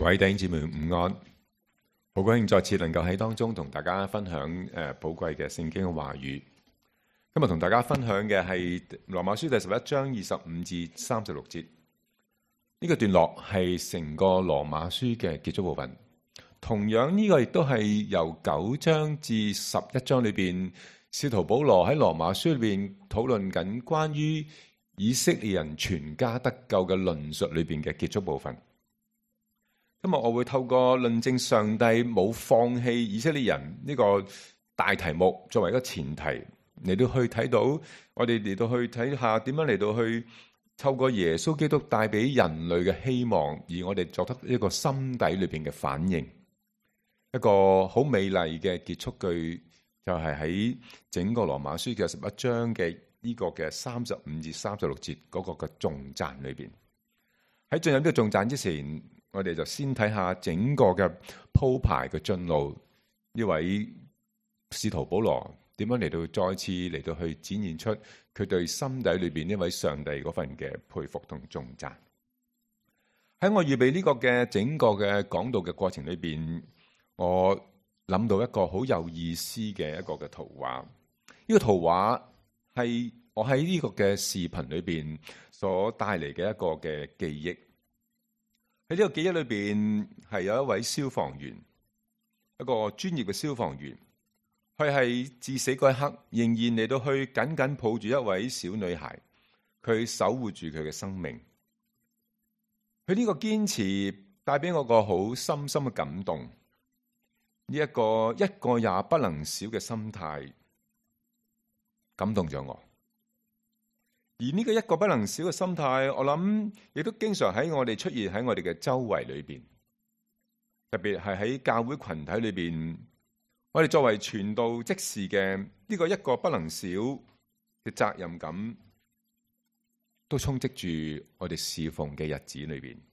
各位弟兄姊妹午安，好高興再次能夠喺當中同大家分享寶貴嘅聖經嘅話語。今日同大家分享嘅係羅馬書第11章25至36節。呢個段落係成個羅馬書嘅結束部分。同樣呢個亦都係由9章至11章裏邊，使徒保羅喺羅馬書裏邊討論緊關於以色列人全家得救嘅論述裏邊嘅結束部分。今日我會透過論證上帝冇放棄以色列人呢個大題目作為一個前提，嚟到去睇到我哋嚟到去睇下點樣嚟到去透過耶穌基督帶俾人類嘅希望，而我哋作得一個心底裏邊嘅反應。一個好美麗嘅結束句就係喺整個羅馬書嘅11章嘅呢個嘅35至36節嗰個嘅頌讚裏邊。喺進入呢個頌讚之前，我哋就先睇下整個嘅鋪排嘅進路，呢位使徒保羅點樣嚟到再次嚟到去展現出佢對心底裏邊呢位上帝嗰份嘅佩服同頌讚。喺我預備呢個嘅整個嘅講道嘅過程裏邊，我諗到一個好有意思嘅一個嘅圖畫。呢個圖畫係我喺呢個嘅視頻裏邊所帶嚟嘅一個嘅記憶。喺呢個記憶裏邊係有一位消防員，一個專業嘅消防員，佢係至死嗰一刻仍然嚟到去緊緊抱住一位小女孩，佢守護住佢嘅生命。佢呢個堅持帶俾我個好深深嘅感動，呢一個也不能少嘅心態感動咗我。而呢個一個不能少嘅心態，我諗亦都經常喺我哋出現喺我哋嘅周圍裏邊，特別係喺教會群體裏邊，我哋作為傳道職事嘅呢個一個不能少嘅責任感，都充斥住我哋侍奉嘅日子裏邊。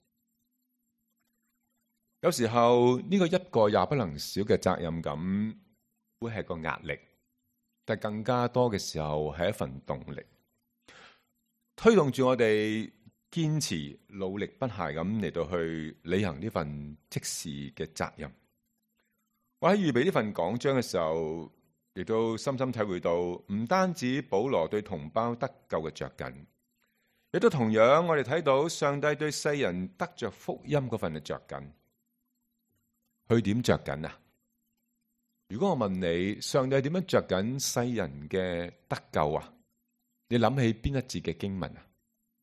有時候呢個一個也不能少嘅責任感會係個壓力，但更加多嘅時候係一份動力，推動住我哋堅持努力不懈咁嚟到去履行呢份職事嘅責任。我喺預備呢份講章嘅時候，亦都深深體會到，唔單止保羅對同胞得救嘅着緊，亦都同樣我哋睇到上帝對世人得着福音嗰份嘅着緊。佢點着緊啊？如果我問你，上帝點樣着緊世人嘅得救啊？你諗起邊一節嘅經文啊？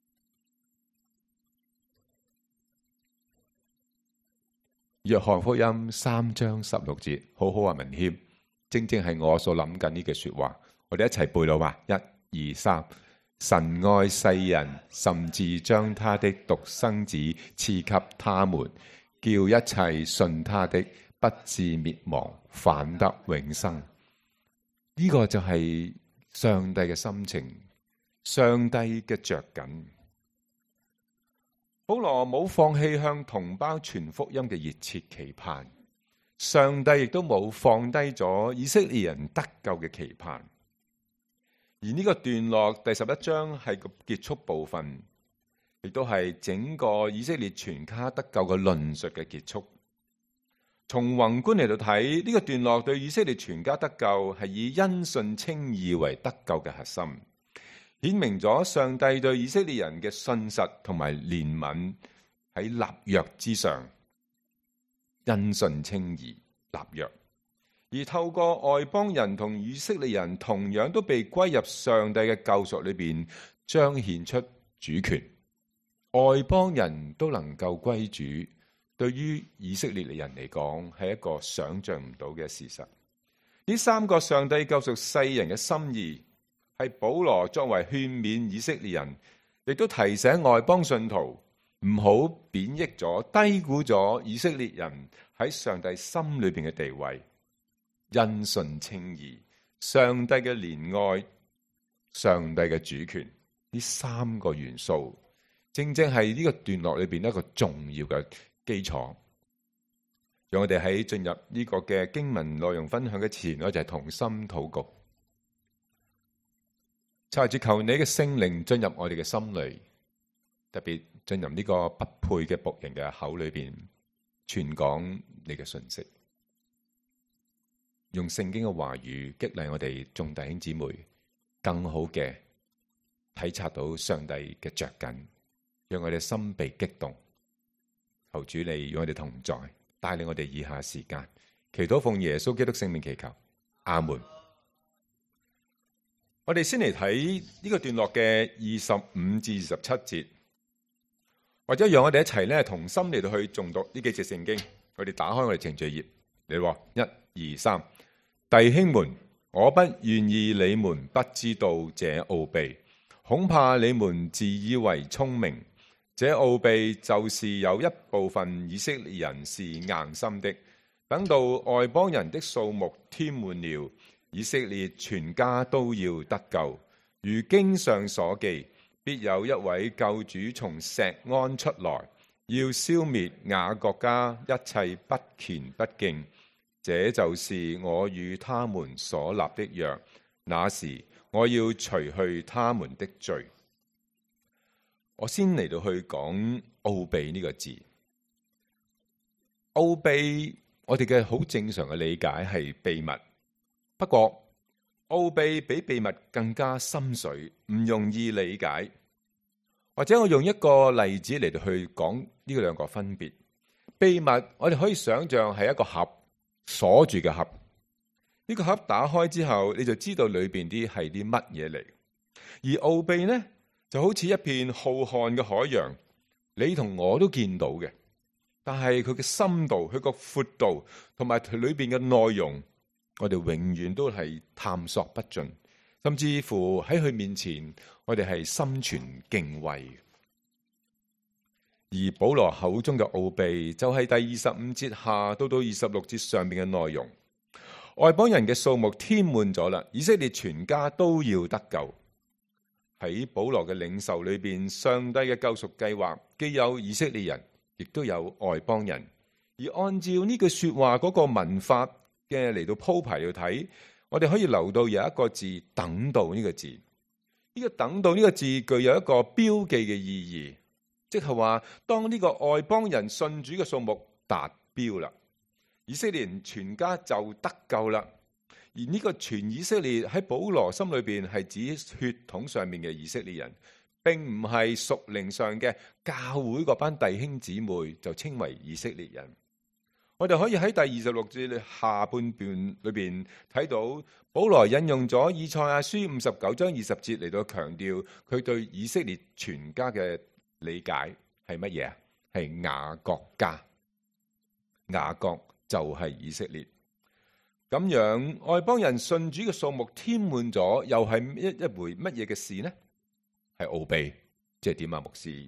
約翰福音3章16節，好好啊，文謙，正正係我所諗緊呢句說話。我哋一齊背咯嘛，1、2、3。神愛世人，甚至將他的獨生子賜給他們，叫一切信他的不至滅亡，反得永生。呢個就係上帝嘅心情。上帝嘅着緊，保羅冇放棄向同胞傳福音嘅熱切期盼，上帝亦都冇放低咗以色列人得救嘅期盼。而呢個段落第11章係個結束部分，亦都係整個以色列全家得救嘅論述嘅結束。從宏觀嚟到睇，呢個段落對以色列全家得救係以因信稱義為得救嘅核心。顯明咗上帝對以色列人嘅信實同埋憐憫喺立約之上，因信稱義立約，而透過外邦人同以色列人同樣都被歸入上帝嘅救贖裏邊，彰顯出主權。外邦人都能夠歸主，對於以色列人嚟講係一個想象唔到嘅事實。呢三個上帝救贖世人嘅心意，係保羅作為勸勉以色列人，亦都提醒外邦信徒唔好貶抑咗、低估咗以色列人喺上帝心裏邊嘅地位。因信稱義、上帝嘅憐愛、上帝嘅主權，呢三個元素，正正係呢個段落裏邊一個重要嘅基礎。讓我哋喺進入呢個嘅經文內容分享嘅前，我就係同心禱告。求你嘅聖靈進入我哋嘅心裏，特別進入呢個不配嘅僕人嘅口裏邊， 傳講你嘅信息，用聖經嘅話語激勵我哋眾弟兄姊妹，更好嘅體察到上帝嘅着緊，讓我哋心被激動。求主你與我哋同在，帶領我哋以下時間，祈禱奉耶穌基督聖名祈求，阿門。我哋先嚟睇呢個段落嘅25至27節，或者讓我哋一齊咧同心嚟到去誦讀呢幾節聖經。我哋打開我哋程序頁，嚟話1、2、3，弟兄們，我不願意你們不知道這奧秘，恐怕你們自以為聰明。這奧秘就是有一部分以色列人是硬心的，等到外邦人的數目添滿了，以色列全家都要得救。如經上所記，必有一位救主從錫安出來，要消滅雅各家一切不虔不敬。這就是我與他們所立的約，那時我要除去他們的罪。我先嚟到去講奧秘呢個字。奧秘我哋嘅好正常嘅理解係秘密，不過奧秘比秘密更加深邃，唔容易理解。或者我用一個例子嚟到去講呢兩個分別。秘密我哋可以想象係一個盒，鎖住嘅盒。呢個盒打開之後，你就知道裏邊啲係啲乜嘢嚟。而奧秘呢，就好似一片浩瀚嘅海洋，你同我都見到嘅，但係佢嘅深度、佢個闊度同埋佢裏邊嘅內容，我哋永遠都係探索不盡，甚至乎喺佢面前，我哋係心存敬畏。而保羅口中嘅奧秘，就係第25節下到26節上面嘅內容。外邦人嘅數目添滿咗啦，以色列全家都要得救。喺保羅嘅領受裏邊，上帝嘅救贖計劃既有以色列人，亦都有外邦人。而按照呢句說話嗰個文法嘅嚟到鋪排去睇，我哋可以留到有一個字，等到呢個字。呢個等到呢個字具有一個標記嘅意義，即係話當呢個外邦人信主嘅數目達標啦，以色列人全家就得救啦。而呢個全以色列喺保羅心裏邊係指血統上面嘅以色列人，並唔係屬靈上嘅教會嗰班弟兄姊妹就稱為以色列人。我哋可以喺第26節下半段裏邊睇到保羅引用咗以賽亞書59章20節嚟到強調佢對以色列全家嘅理解係乜嘢啊？係雅各家，雅各就係以色列。咁樣外邦人信主嘅數目添滿咗，又係一回乜嘢嘅事呢？係奧秘，即係點啊？牧師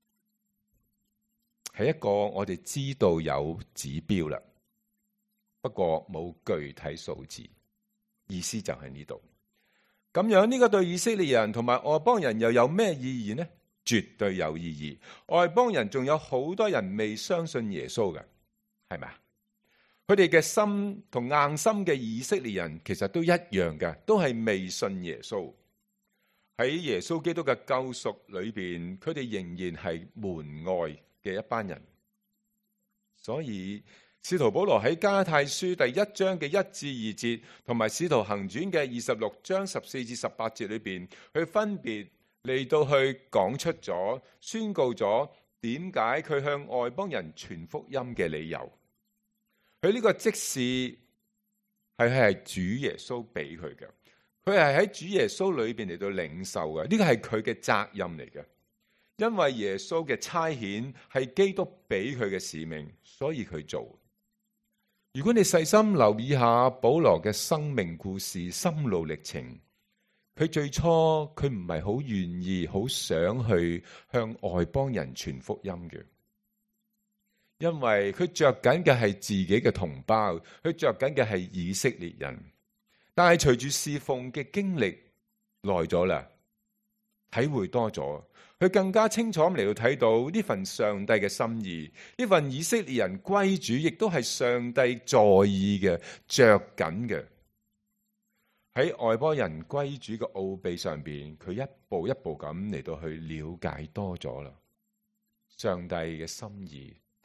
係一個我哋知道有指標啦，不過冇具體數字，意思就喺呢度。咁樣呢個對以色列人同埋外邦人又有咩意義呢？絕對有意義。外邦人仲有好多人未相信耶穌嘅，係咪啊？佢哋嘅心同硬心嘅以色列人其實都一樣嘅，都係未信耶穌。喺耶穌基督嘅救贖裏邊，佢哋仍然係門外嘅一班人。所以使徒保羅喺加拉太書第1章嘅1至2節，同埋使徒行傳嘅26章14至18節裏邊，佢分別嚟到去講出咗、宣告咗點解佢向外邦人傳福音嘅理由。佢呢個即使係主耶穌俾佢嘅，佢係喺主耶穌裏邊嚟到領受嘅，呢個係佢嘅責任嚟嘅。因為耶穌嘅差遣係基督俾佢嘅使命，所以佢做。如果你細心留意下保羅嘅生命故事、心路歷程，佢最初佢唔係好願意、好想去向外邦人傳福音嘅。因為佢着緊嘅係自己嘅同胞，佢着緊嘅係以色列人。但係隨住侍奉嘅經歷耐咗啦，體會多咗，佢更加清楚嚟到睇到呢份上帝嘅心意，呢份以色列人歸主，亦都係上帝在意嘅、着緊嘅。喺外邦人歸主嘅奧秘上邊，佢一步一步咁嚟到去了解多咗啦。上帝嘅心意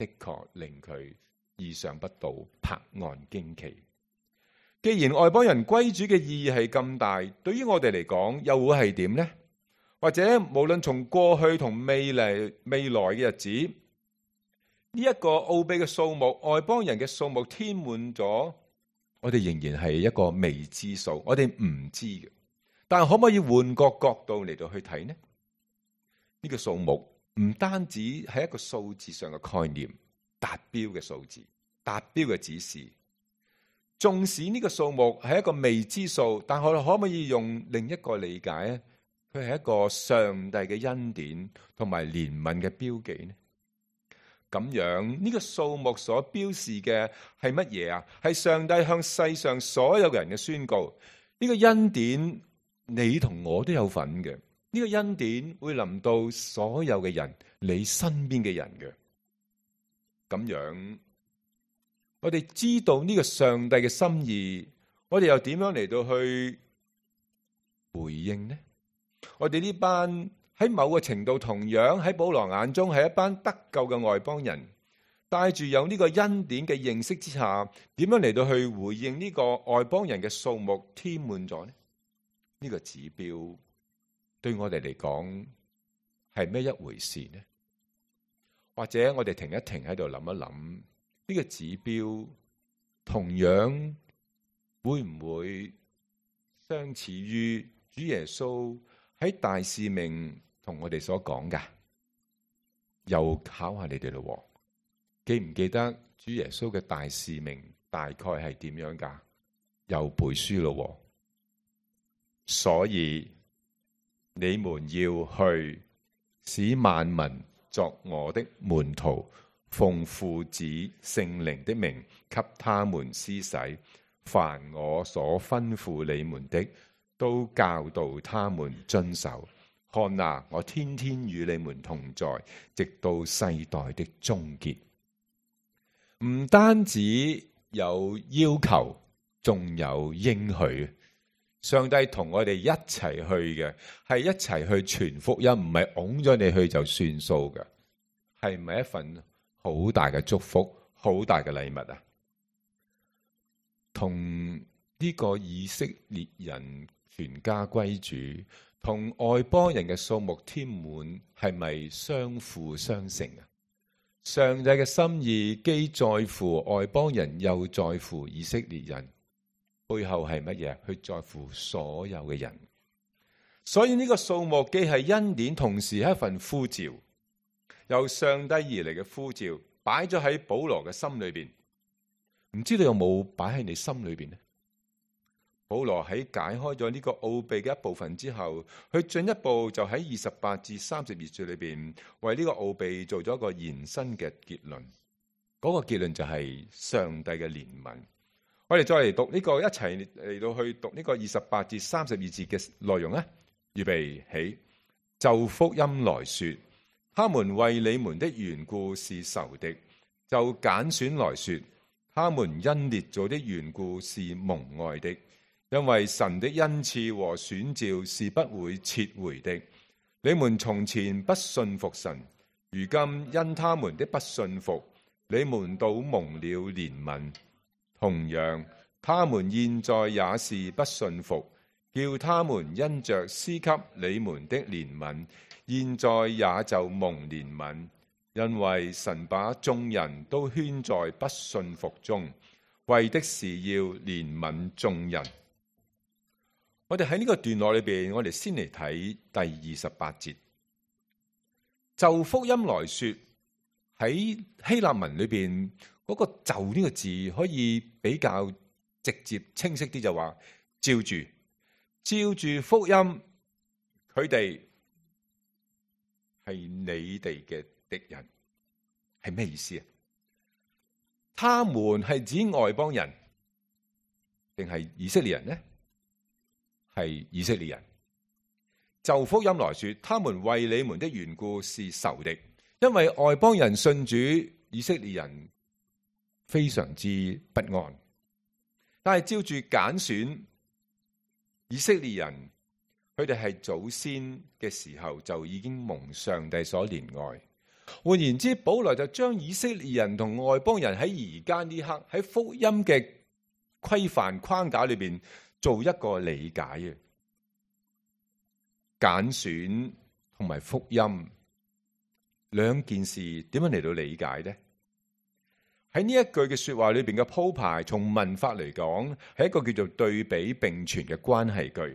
的確令佢意想不到，拍案驚奇。既然外邦人歸主嘅意義係咁大，對於我哋嚟講又會係點呢？或者無論從過去同未來嘅日子，呢一個奧秘嘅數目，外邦人嘅數目填滿咗，我哋仍然係一個未知數，我哋唔知嘅。但係可唔可以換個角度嚟到去睇呢？呢個數目唔單止係一個數字上嘅概念，達標嘅數字，達標嘅指示。縱使呢個數目係一個未知數，但我哋可唔可以用另一個理解咧？佢係一個上帝嘅恩典同埋憐憫嘅標記呢？咁樣呢個數目所標示嘅係乜嘢啊？係上帝向世上所有嘅人嘅宣告。呢個恩典你同我都有份嘅。呢個恩典會臨到所有嘅人，你身邊嘅人嘅。咁樣我哋知道呢個上帝嘅心意，我哋又點樣嚟到去回應呢？我哋呢班喺某個程度同樣喺保羅眼中係一班得救嘅外邦人，帶住有呢個恩典嘅認識之下，點樣嚟到去回應呢個外邦人嘅數目填滿咗呢？呢個指標對我哋嚟講係咩一回事呢？或者我哋停一停喺度諗一諗，呢個指標同樣會唔會相似於主耶穌喺大使命同我哋所講噶？又考下你哋咯，記唔記得主耶穌嘅大使命大概係點樣噶？又背書咯，所以你們要去，使萬民作我的門徒，奉父子聖靈的名給他們施洗，凡我所吩咐你們的，都教導他們遵守。看哪，我天天與你們同在，直到世代的終結。唔單止有要求，仲有應許。上帝同我哋一齊去嘅，係一齊去傳福音，唔係拱咗你去就算數嘅。係咪一份好大嘅祝福，好大嘅禮物啊？同呢個以色列人全家歸主，同外邦人嘅數目填滿，係咪相輔相成啊？上帝嘅心意既在乎外邦人，又在乎以色列人，背後係乜嘢？佢在乎所有嘅人。所以呢個數目既係恩典，同時係一份呼召，由上帝而嚟嘅呼召，擺咗喺保羅嘅心裏邊。唔知道有冇擺喺你心裏邊呢？保羅喺解開咗呢個奧秘嘅一部分之後，佢進一步就喺28至32節裏邊，為呢個奧秘做咗一個延伸嘅結論。嗰個結論就係上帝嘅憐憫。我哋再嚟讀呢個，一齊嚟到去讀呢個28至32節嘅內容咧。預備起，就福音來說，他們為你們的緣故是仇敵；就揀選來說，他們因列祖的緣故是蒙愛的。因為神的恩賜和選召是不會撤回的。你們從前不信服神，如今因他們的不信服，你們倒蒙了憐憫。同樣，他們現在也是不信服，叫他們因着施給你們的憐憫，現在也就蒙憐憫。因為神把眾人都圈在不信服中，為的是要憐憫眾人。我哋喺呢個段落裏邊，我哋先嚟睇第28節。就福音來說，喺希臘文裏邊嗰個就呢個字可以比較直接清晰啲，就話照住福音，佢哋係你哋嘅敵人，係咩意思啊？他們係指外邦人定係以色列人呢？係以色列人。就福音來說，他們為你們的緣故是仇敵，因為外邦人信主，以色列人非常之不安。但係照住揀選以色列人，佢哋係祖先嘅時候就已經蒙上帝所憐愛。 換言之，保羅就將以色列人同外邦人喺而家呢刻喺福音嘅規範框架裏邊做一個理解嘅揀選同埋福音兩件事，點樣嚟到理解呢？喺呢一句嘅說話裏邊嘅鋪排，從文法嚟講，係一個叫做對比並存嘅關係句。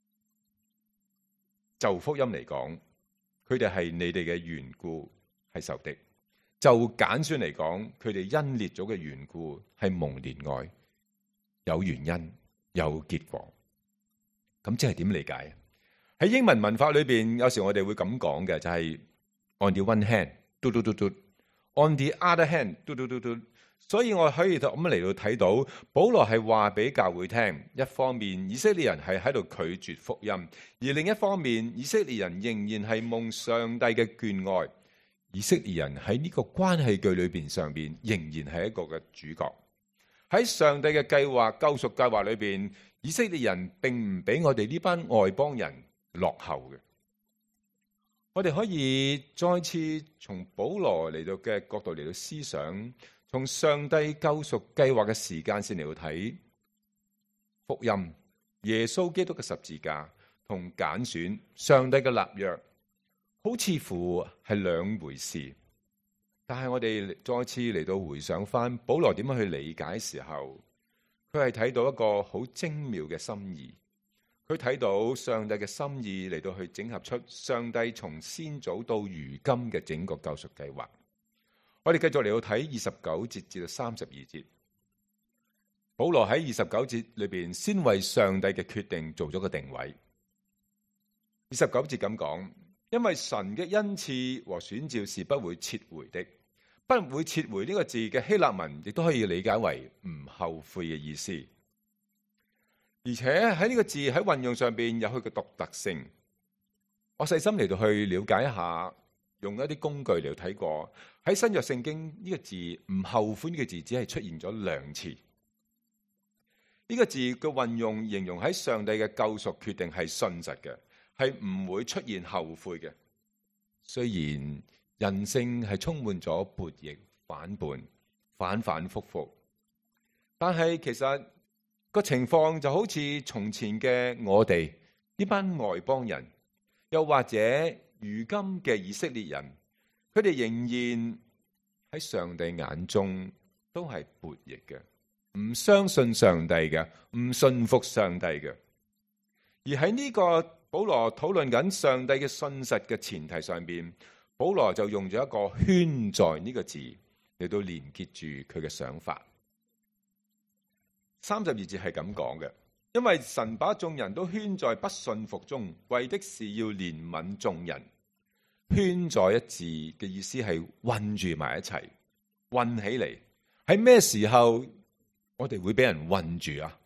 就福音嚟講，佢哋係你哋嘅緣故係仇敵；就揀選嚟講，佢哋因列祖嘅緣故係蒙憐愛，有原因有結果。咁即係點理解？喺英文文法裏邊，有時我哋會咁講嘅，就係 on the one hand， 嘟嘟嘟嘟。On the other hand， 嘟嘟嘟嘟，所以我可以咁嚟到睇到，保羅係話俾教會聽，一方面以色列人係喺度拒絕福音，而另一方面以色列人仍然係蒙上帝嘅眷愛。以色列人喺呢個關係句裏邊上邊，仍然係一個嘅主角。喺上帝嘅計劃救贖計劃裏邊，以色列人並唔俾我哋呢班外邦人落後嘅。我哋可以再次從保羅嚟到嘅角度嚟到思想，從上帝救贖計劃嘅時間線嚟到睇福音，耶穌基督嘅十字架同揀選上帝嘅立約，好似乎係兩回事。但係我哋再次嚟到回想翻保羅點樣去理解嘅時候，佢係睇到一個好精妙嘅心意。佢睇到上帝嘅心意嚟到去整合出上帝從先祖到如今嘅整個救贖計劃。我哋繼續嚟到睇29節至到32節。保羅喺29節裏邊先為上帝嘅決定做咗個定位。29節咁講，因為神嘅恩賜和選召是不會撤回的。不會撤回呢個字嘅希臘文亦都可以理解為唔後悔嘅意思。而且喺呢個字喺運用上邊有佢嘅獨特性。我細心嚟到去了解一下，用一啲工具嚟睇過，喺新約聖經呢個字唔後悔呢個字只係出現咗2次。呢個字嘅運用形容喺上帝嘅救贖決定係信實嘅，係唔會出現後悔嘅。雖然人性係充滿咗悖逆、反叛、反反复复，但係其實個情況就好似從前嘅我哋呢班外邦人，又或者如今嘅以色列人，佢哋仍然喺上帝眼中都係悖逆嘅，唔相信上帝嘅，唔信服上帝嘅。而喺呢個保羅討論緊上帝嘅信實嘅前提上邊，保羅就用咗一個圈在呢個字嚟到連結住佢嘅想法。32節係咁講嘅，因為神把眾人都圈在不信服中，為的是要憐憫眾人。圈在一字嘅意思係混住埋一齊，混起嚟。喺咩時候我哋會俾人混住啊？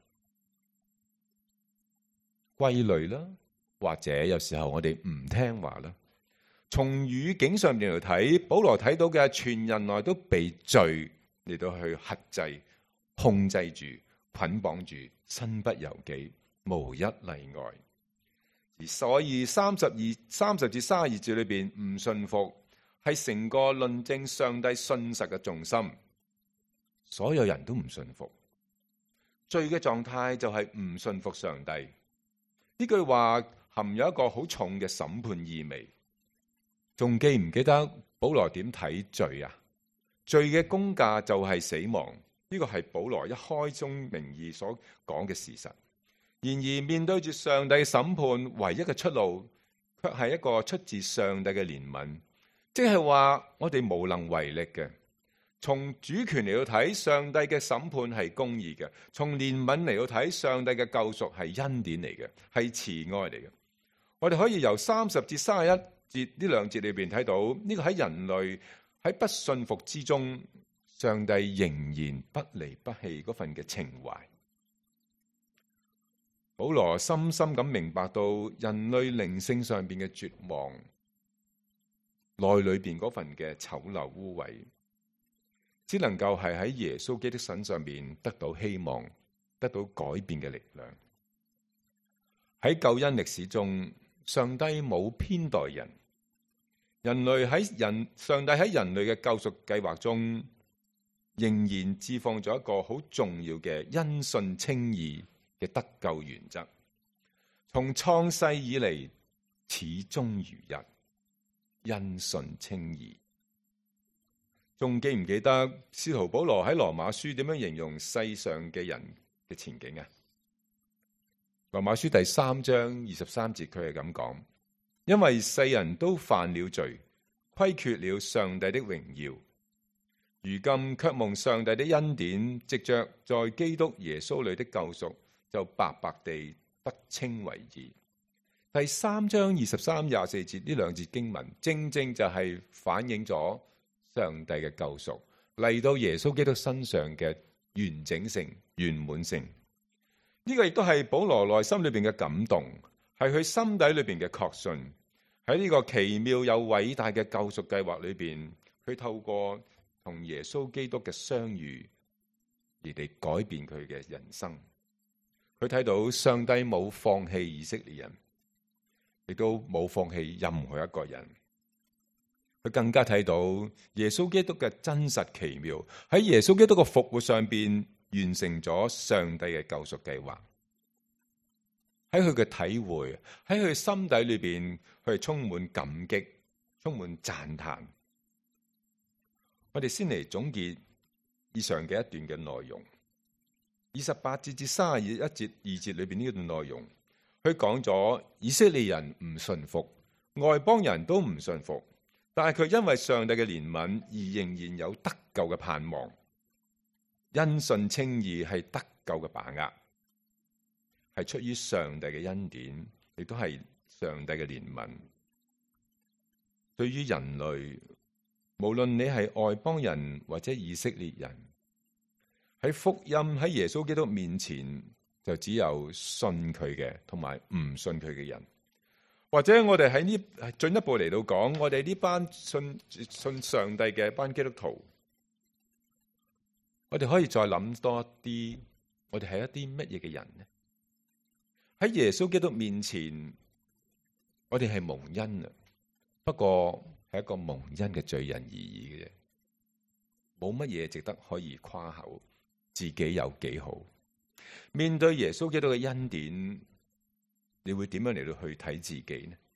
歸類啦，或者有時候我哋唔聽話啦。從語境上面嚟睇，保羅睇到嘅全人類都被罪嚟到去轄制、控制住、捆綁住，身不由己，無一例外。而所以30至32節裏邊唔信服，係成個論證上帝信實嘅重心。所有人都唔信服，罪嘅狀態就係唔信服上帝。呢句話含有一個好重嘅審判意味。仲記唔記得保羅點睇罪啊？罪嘅工價就係死亡。呢個係保羅一開宗明義所講嘅事實。然而面對住上帝嘅審判，唯一嘅出路卻係一個出自上帝嘅憐憫，即係話我哋無能為力嘅。從主權嚟到睇，上帝嘅審判係公義嘅；從憐憫嚟到睇，上帝嘅救贖係恩典嚟嘅，係慈愛嚟嘅。我哋可以由30至31節呢兩節裏邊睇到呢個喺人類喺不信服之中，上帝仍然不離不棄嗰份嘅情懷。保羅深深咁明白到人類靈性上邊嘅絕望，內裏邊嗰份嘅醜陋污穢，只能夠係喺耶穌基督身上邊得到希望，得到改變嘅力量。喺救恩歷史中，上帝冇偏待人， 上帝喺人類嘅救贖計劃中，仍然置放咗一個好重要嘅因信稱義嘅得救原則。從創世以嚟，始終如一，因信稱義。仲記唔記得使徒保羅喺羅馬書點樣形容世上嘅人嘅前景啊？羅馬書第3章23節，佢係咁講：因為世人都犯了罪，虧缺了上帝的榮耀，如今卻蒙上帝的恩典，藉着在基督耶穌裏的救贖，就白白地得稱為義。第3章23、24節呢兩節經文，正正就係反映咗上帝嘅救贖嚟到耶穌基督身上嘅完整性、圓滿性。呢個亦都係保羅內心裏邊嘅感動，係佢心底裏邊嘅確信。喺呢個奇妙又偉大嘅救贖計劃裏邊，佢透過同耶穌基督嘅相遇而嚟改變佢嘅人生。佢睇到上帝冇放棄以色列人，亦都冇放棄任何一個人。佢更加睇到耶穌基督嘅真實奇妙，喺耶穌基督嘅復活上邊完成咗上帝嘅救贖計劃。喺佢嘅體會，喺佢心底裏邊，佢係充滿感激，充滿讚嘆。我哋先嚟總結以上嘅一段嘅內容。28節至31節2節裏邊呢段內容，佢講咗以色列人唔順服，外邦人都唔順服。但係佢因為上帝嘅憐憫而仍然有得救嘅盼望，因信稱義係得救嘅把握，係出於上帝嘅恩典，亦都係上帝嘅憐憫。對於人類，無論你係外邦人或者以色列人，喺福音喺耶穌基督面前，就只有信佢嘅同埋唔信佢嘅人。或者我哋喺呢進一步嚟到講，我哋呢班信上帝嘅班基督徒，我哋可以再諗多一啲，我哋係一啲乜嘢嘅人呢？喺耶穌基督面前，我哋係蒙恩啊，不過係一個蒙恩嘅罪人而已嘅啫，冇乜嘢值得可以誇口，自己有幾好。面對耶穌基督嘅恩典，你會點樣嚟到去睇自己呢？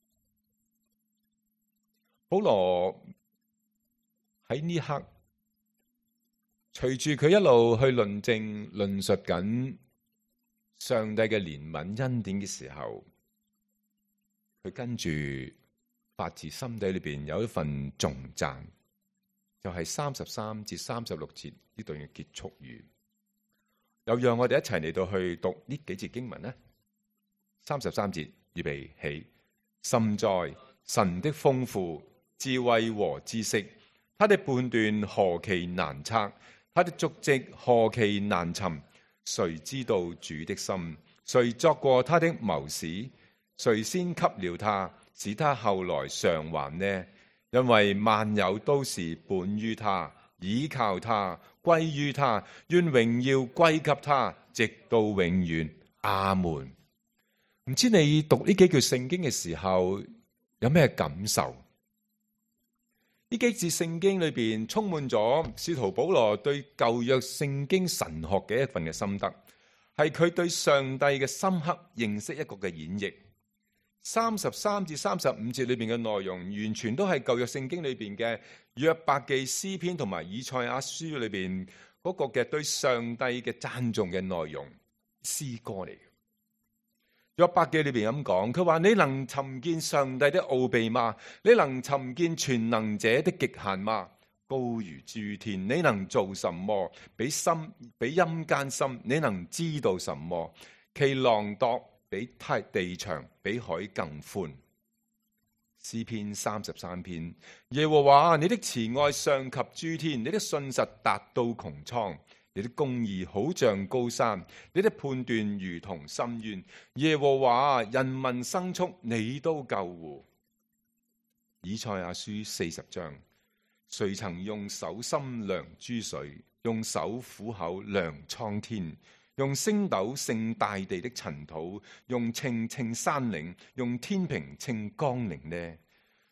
保羅喺呢刻，隨住佢一路去論述緊上帝嘅憐憫恩典嘅時候，佢跟住發自心底裏邊有一份頌讚，就係33至36節呢段嘅結束語。又讓我哋一齊嚟到去讀呢幾節經文呢。33節，預備起。深哉神的豐富、智慧和知識，他的判斷何其難測，他的足跡何其難尋。誰知道主的心？誰作過他的謀士？誰先給了他，使他後來償還呢？因為萬有都是本於他，倚靠他，歸於他，願榮耀歸給他，直到永遠。阿門。唔知你讀呢幾句聖經嘅時候有咩感受？呢幾節聖經裏邊充滿咗使徒保羅對舊約聖經神學嘅一份嘅心得，係佢對上帝嘅深刻認識一個嘅演繹。33至35節裏邊嘅內容，完全都係舊約聖經裏邊嘅約伯記、詩篇同埋以賽亞書裏邊嗰個嘅對上帝嘅讚頌嘅內容，詩歌嚟。約伯記裏邊咁講，佢話：你能尋見上帝的奧秘嗎？你能尋見全能者的極限嗎？高如諸天，你能做什麼？比陰間深，你能知道什麼？其囊度比地長，比海更寬。詩篇33篇，耶和華，你的慈愛上及諸天，你的信實達到穹蒼。你的公義好像高山，你的判斷如同深淵。耶和華，人民牲畜你都救護。以賽亞書40章，誰曾用手心量諸水，用手虎口量蒼天，用星斗盛大地的塵土，用秤稱山嶺，用天平稱岡陵呢？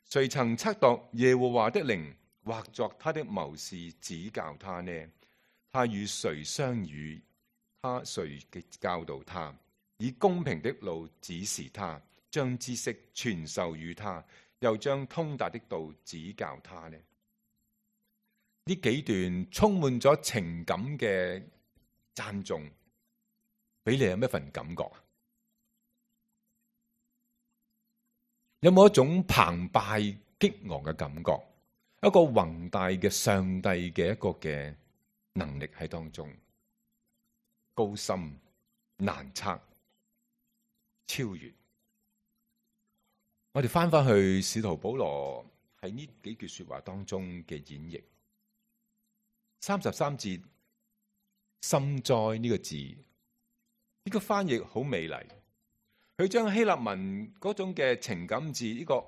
誰曾測度耶和華的靈，或作他的謀士指教他呢？他與誰相與？他誰教導他？以公平的路指示他，將知識傳授與他，又將通達的道指教他呢？呢幾段充滿咗情感嘅讚頌，俾你有咩份感覺？有冇一種澎湃激昂嘅感覺？一個宏大嘅上帝嘅一個嘅能力喺當中，高深難測，超越。我哋翻去使徒保羅喺呢幾句說話當中嘅演繹，33節深哉呢個字，呢個翻譯好美麗。佢將希臘文嗰種嘅情感字，呢個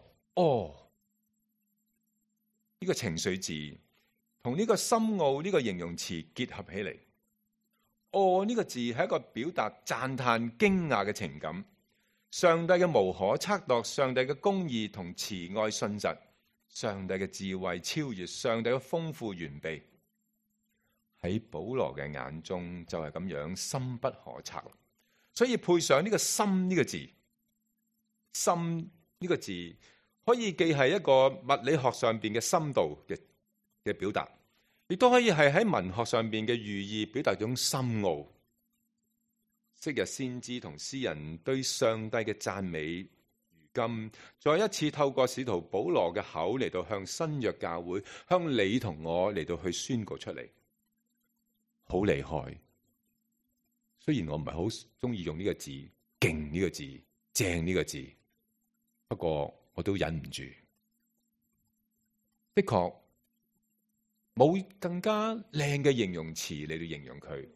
呢個情緒字，同呢個深奧呢個形容詞結合起嚟。呢個字係一個表達讚嘆驚訝嘅情感。上帝嘅無可測度，上帝嘅公義同慈愛信實，上帝嘅智慧超越，上帝嘅豐富完備，喺保羅嘅眼中就係咁樣深不可測。所以配上呢個深呢個字，深呢個字可以既係一個物理學上邊嘅深度嘅表達，亦都可以係喺文學上邊嘅寓意表達一種深奧。昔日先知同詩人對上帝嘅讚美，如今再一次透過使徒保羅嘅口嚟到向新約教會，向你同我嚟到去宣告出嚟，好厲害。雖然我唔係好中意用呢個字，勁呢個字，正呢個字，不過我都忍唔住。的確冇更加靚嘅形容詞嚟到形容佢。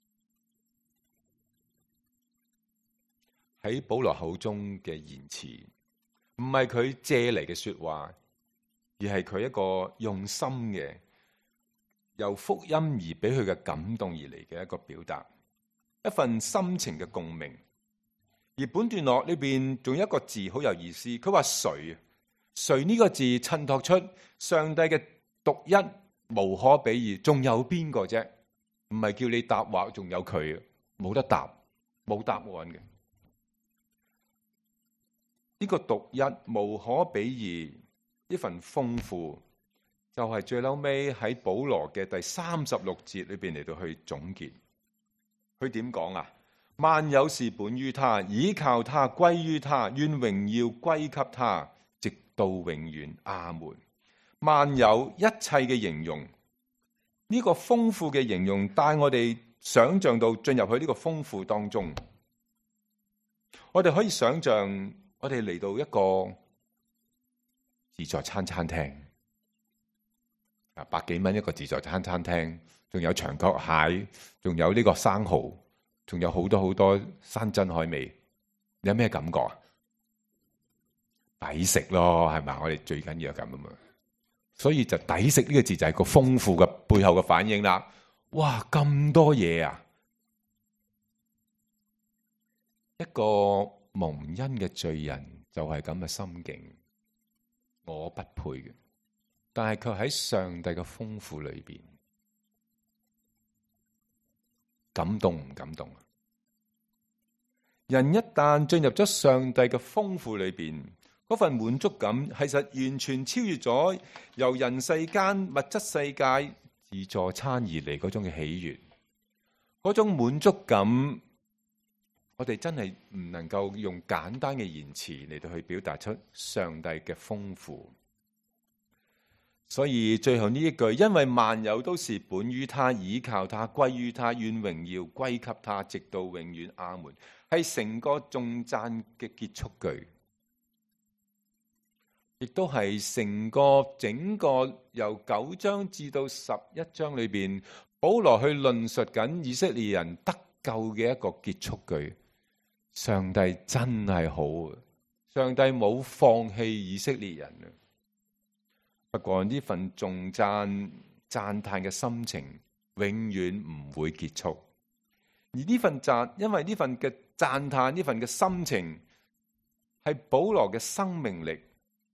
喺保羅口中嘅言辭，唔係佢借嚟嘅說話，而係佢一個用心嘅，由福音而俾佢嘅感動而嚟嘅一個表達。一份心情嘅共鳴，而本段落裏邊仲有一個字好有意思，佢話誰？誰呢個字襯托出上帝嘅獨一無可比擬，仲有邊個啫？唔係叫你答話，仲有佢，冇得答，冇答案嘅。呢個獨一無可比擬，呢份豐富，就係最嬲尾喺保羅嘅第36節裏邊嚟到去總結。佢點講啊？萬有是本於他，倚靠他，歸於他，願榮耀歸給他，直到永遠。阿門。萬有一切嘅形容，呢個豐富嘅形容帶我哋想象到進入去呢個豐富當中。我哋可以想象，我哋嚟到一個自助餐廳，百幾蚊一個自助餐廳。仲有長角蟹，仲有呢個生蠔，仲有好多好多山珍海味，你有咩感覺啊？抵食咯，係咪？我哋最緊要係咁啊嘛，所以就抵食呢個字就係個豐富嘅背後嘅反應啦。哇，咁多嘢啊！一個蒙恩嘅罪人就係咁嘅心境，我不配嘅，但係佢喺上帝嘅豐富裏邊。感動唔感動啊？人一旦進入咗上帝嘅豐富裏邊，嗰份滿足感其實完全超越咗由人世間物質世界自助餐而嚟嗰種嘅喜悅，嗰種滿足感，我哋真係唔能夠用簡單嘅言辭嚟到去表達出上帝嘅豐富。所以最後呢一句，因為萬有都是本於他，倚靠他，歸於他，願榮耀歸給他，直到永遠。阿門，係成個頌讚嘅結束句，亦都係整個由9章至到11章裏邊，保羅去論述緊以色列人得救嘅一個結束句。上帝真係好，上帝冇放棄以色列人啊！不過呢份頌讚讚嘆嘅心情永遠唔會結束，而呢份因為呢份嘅讚嘆，呢份嘅心情係保羅嘅生命力，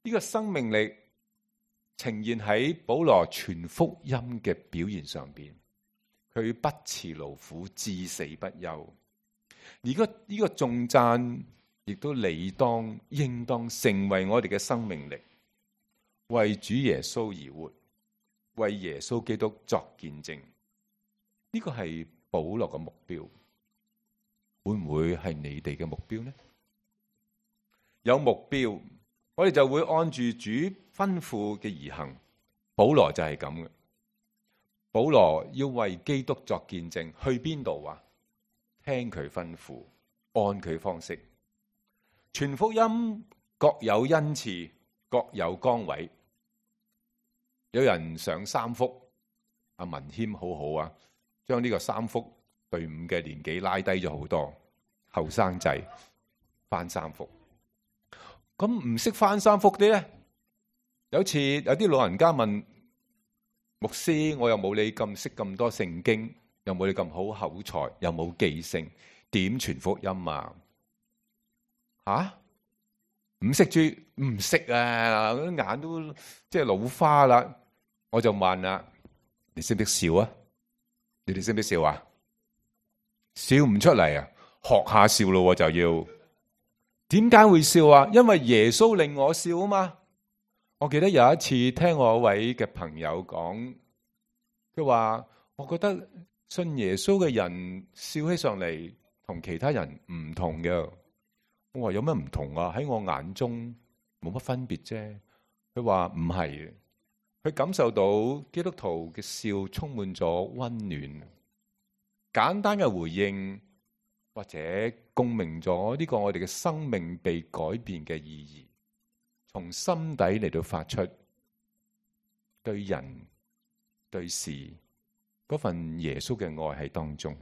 呢個生命力呈現喺保羅傳福音嘅表現上邊，佢不辭勞苦，至死不休。而呢個頌讚亦都理當應當成為我哋嘅生命力，為主耶穌而活，為耶穌基督作見證。呢個係保羅嘅目標，會唔會係你哋嘅目標呢？有目標，我哋就會按住主吩咐嘅而行。保羅就係咁嘅。保羅要為基督作見證，去邊度啊？聽佢吩咐，按佢方式傳福音，各有恩賜，各有崗位。有人上三福，阿文謙好好啊，將呢個三福隊伍嘅年紀拉低咗好多，後生仔翻三福。咁唔識翻三福啲咧，有次有啲老人家問牧師，我又冇你咁識咁多聖經，又冇你咁好口才，又冇記性，點傳福音啊？吓？唔識住？唔識啊！眼都即係老花啦。我就問啦，你識唔識笑啊？你哋識唔識笑啊？笑唔出嚟啊？學下笑咯，就要。點解會笑啊？因為耶穌令我笑啊嘛。我記得有一次聽我一位嘅朋友講，佢話我覺得信耶穌嘅人笑起上嚟同其他人唔同嘅。我話有咩唔同啊？喺我眼中冇乜分別啫。佢話唔係，佢感受到基督徒嘅笑充滿咗溫暖，簡單嘅回應或者共鳴咗呢個我哋嘅生命被改變嘅意義，從心底嚟到發出對人對事嗰份耶穌嘅愛喺當中。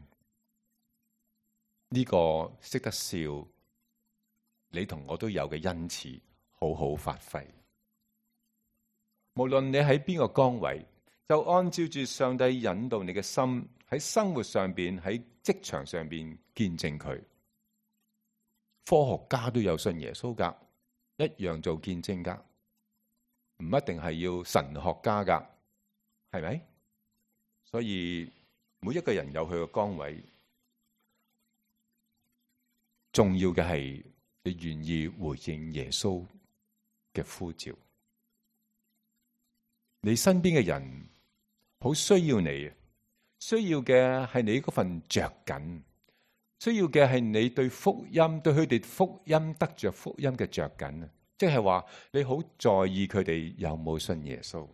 呢個識得笑，你同我都有嘅恩賜，好好發揮。無論你喺邊個崗位，就按照住上帝引導你嘅心，喺生活上邊，喺職場上邊見證佢。科學家都有信耶穌噶，一樣做見證噶，唔一定係要神學家噶，係咪？所以每一個人有佢嘅崗位，重要嘅係你願意回應耶穌嘅呼召。你身邊嘅人好需要你，需要嘅係你嗰份着緊，需要嘅係你對福音，對佢哋福音得着福音嘅着緊。即係話你好在意佢哋有冇信耶穌。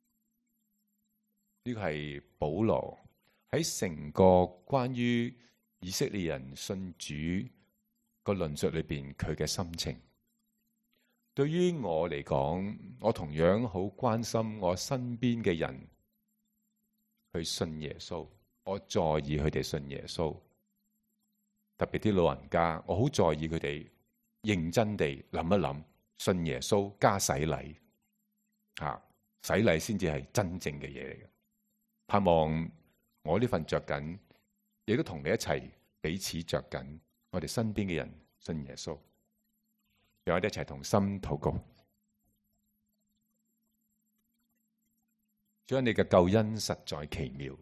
呢個係保羅喺成個關於以色列人信主個論述裏邊佢嘅心情。對於我嚟講，我同樣好關心我身邊嘅人去信耶穌，我在意佢哋信耶穌。特別啲老人家，我好在意佢哋認真地諗一諗，信耶穌加洗禮，洗禮先至係真正嘅嘢嚟嘅。盼望我呢份着緊，亦都同你一齊彼此着緊，我哋身邊嘅人信耶穌。讓我哋一齊同心禱告。主啊，你嘅救恩實在奇妙，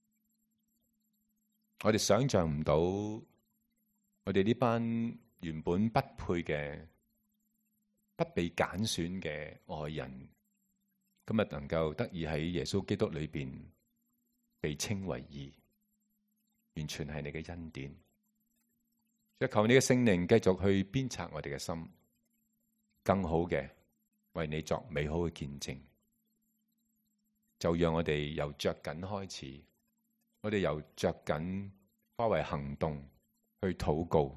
我哋想象唔到，我哋呢班原本不配嘅、不被揀選嘅愛人，今日能夠得以喺耶穌基督裏邊被稱為義，完全係你嘅恩典。求你嘅聖靈繼續去鞭策我哋嘅心，更好嘅為你作美好嘅見證。就讓我哋由着緊開始，我哋由着緊化為行動去禱告，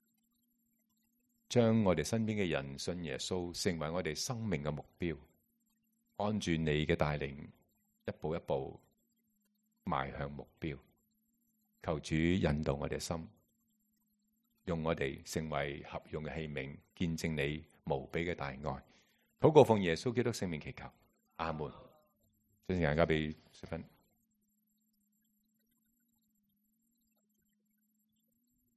將我哋身邊嘅人信耶穌成為我哋生命嘅目標，按住你嘅帶領，一步一步邁向目標。求主引導我哋嘅心，用我哋成為合用嘅器皿，見證你無比嘅大愛。禱告奉耶穌基督聖名祈求，阿門。將時間交俾淑芬。